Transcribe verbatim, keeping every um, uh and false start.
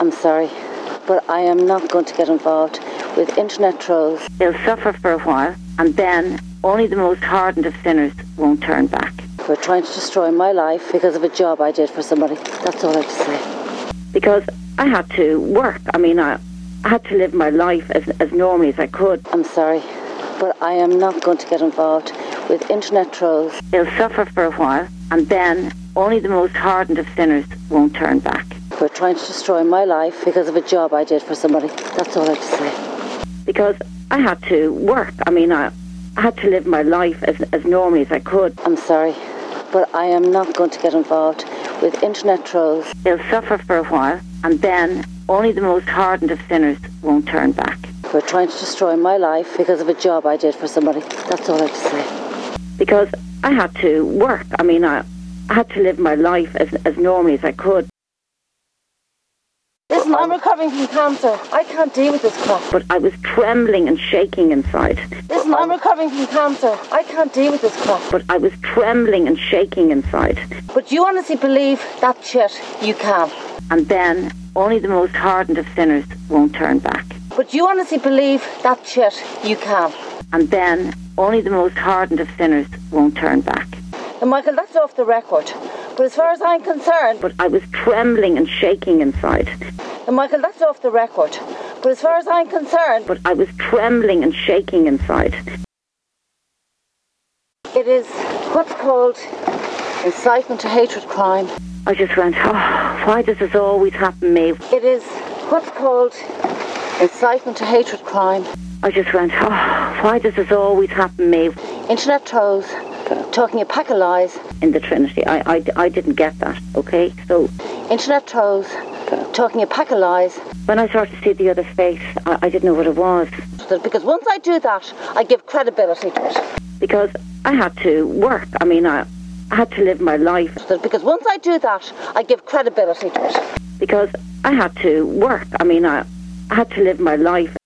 I'm sorry, but I am not going to get involved with internet trolls. They'll suffer for a while, and then only the most hardened of sinners won't turn back. Who are trying to destroy my life because of a job I did for somebody. That's all I have to say. Because I had to work. I mean, I, I had to live my life as, as normally as I could. I'm sorry, but I am not going to get involved with internet trolls. They'll suffer for a while, and then only the most hardened of sinners won't turn back. Who are trying to destroy my life because of a job I did for somebody. That's all I have to say. Because I had to work. I mean, I, I had to live my life as, as normally as I could. I'm sorry, but I am not going to get involved with internet trolls. They'll suffer for a while, and then only the most hardened of sinners won't turn back. Who are trying to destroy my life because of a job I did for somebody. That's all I have to say. Because I had to work. I mean, I, I had to live my life as, as normally as I could. Listen, I'm recovering from cancer. I can't deal with this crap. But I was trembling and shaking inside. Listen, I'm recovering from cancer. I can't deal with this crap. But I was trembling and shaking inside. But you honestly believe that shit? You can. And then only the most hardened of sinners won't turn back. But you honestly believe that shit? You can. And then only the most hardened of sinners won't turn back. And Michael, that's off the record. But as far as I'm concerned... But I was trembling and shaking inside. And Michael, that's off the record. But as far as I'm concerned... But I was trembling and shaking inside. It is what's called incitement to hatred crime. I just went, oh, why does this always happen to me? It is what's called incitement to hatred crime. I just went, oh, why does this always happen to me? Internet trolls talking a pack of lies. In the Trinity. I, I, I didn't get that, okay? So, internet trolls talking a pack of lies. When I started to see the other face, I, I didn't know what it was. Because once I do that, I give credibility to it. Because I had to work. I mean, I, I had to live my life. Because once I do that, I give credibility to it. Because I had to work. I mean, I, I had to live my life